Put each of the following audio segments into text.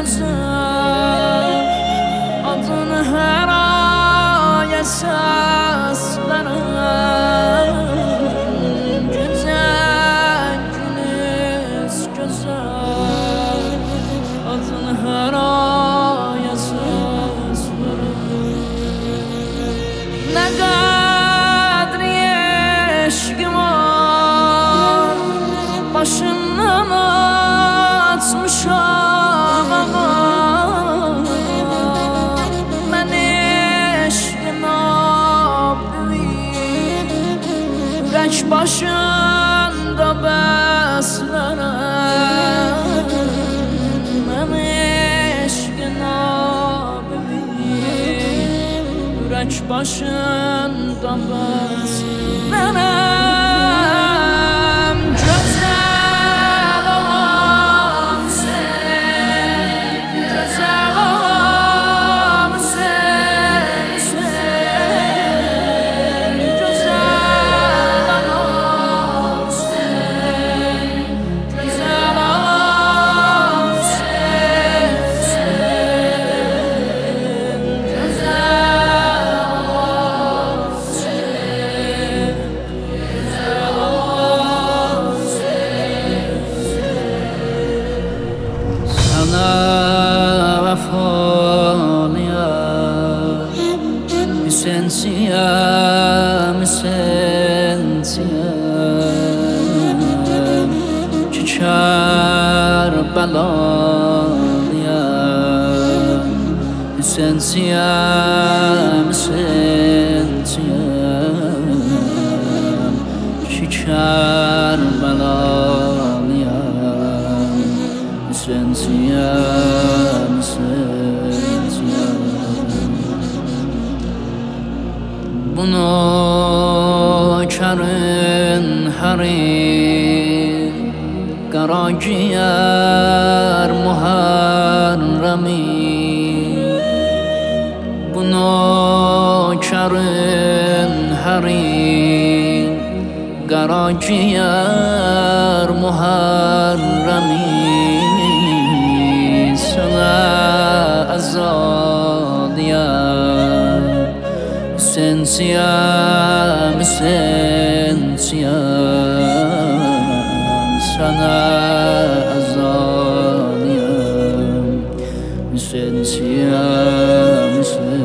güzel adını her ay esaslarım. Güzel günüz güzel adını her ay esaslarım. Ne kadri eşkim var başından atmışam ağam. Ben eşkina büyük yürek başında beslerim. Ben eşkina büyük yürek başında beslerim. Sensiyem, sensiyem ki Kerbela'yem. Sensiyem, sensiyem ki Kerbela'yem. Sensiyem, sensiyem bunu karın harir kara ciğer muharremi. Bunu karın harir kara ciğer muharremi. Sana azadiyem sensiyem, sensiyem sana azadiyem. Sensiyem,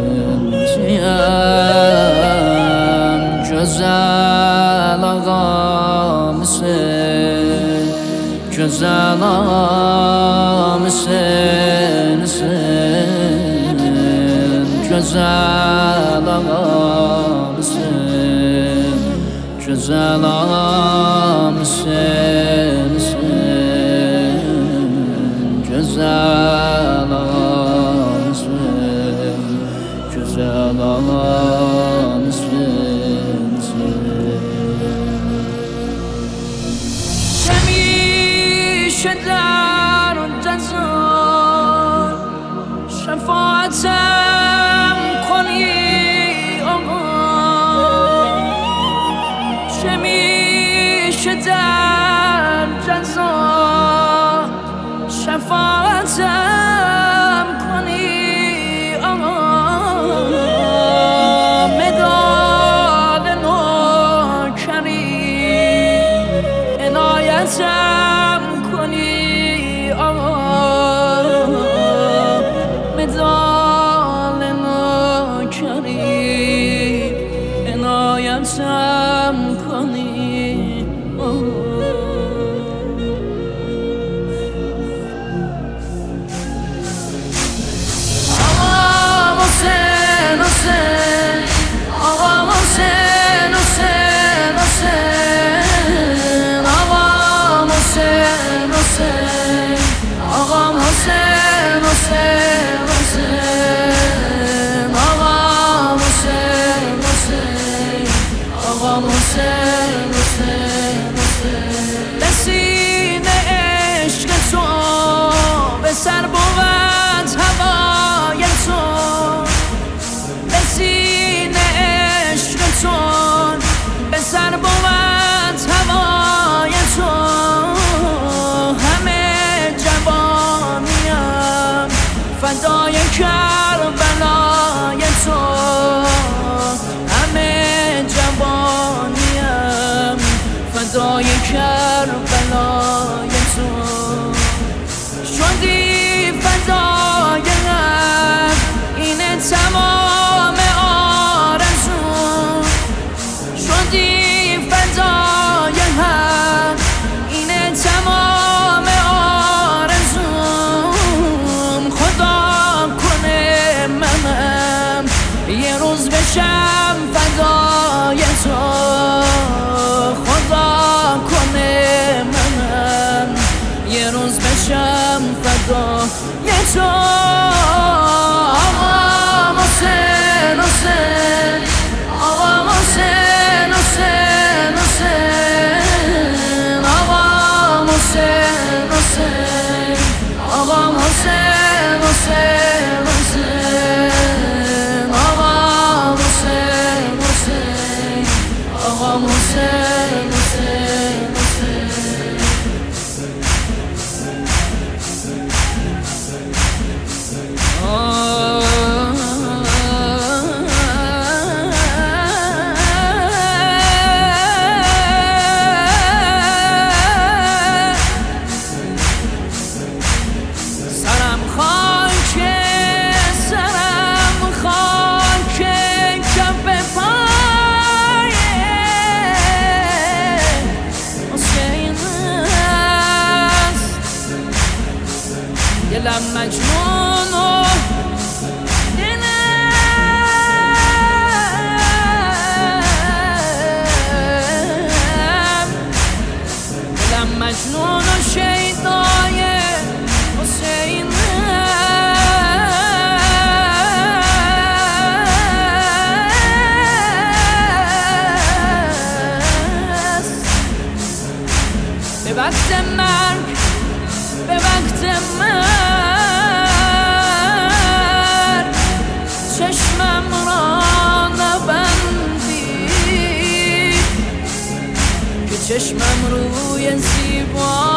sensiyem güzel ağam sen. Güzel ağam sen, sen güzel ağam sen. Güzel ağam sen, sen güzel ağam sen. Güzel ağam sen, sen همیشه در جزا شفاعتم کنی آقا. همیشه در جزا شفاعتم کنی آقا. مداد نوکری عنایتم کنی آقا. مداد نوکری عنایتم کنی آقا. بسینه عشق تو به سر بود هوای تو. بسینه عشق تو به سر بود هوای تو. همه جوانیم یه روز بشم فدای تو آقا حسین حسین آقا حسین حسین حسین آقا حسین حسین آقا حسین حسین حسین آقا حسین حسین آقا حسین حسین سرم خاک کف پای حسین است دلم مجنون و مجنون و شیدای حسین است به وقت مرگ به وقت مرگ چشمم را نبندی که چشمم روی زیبا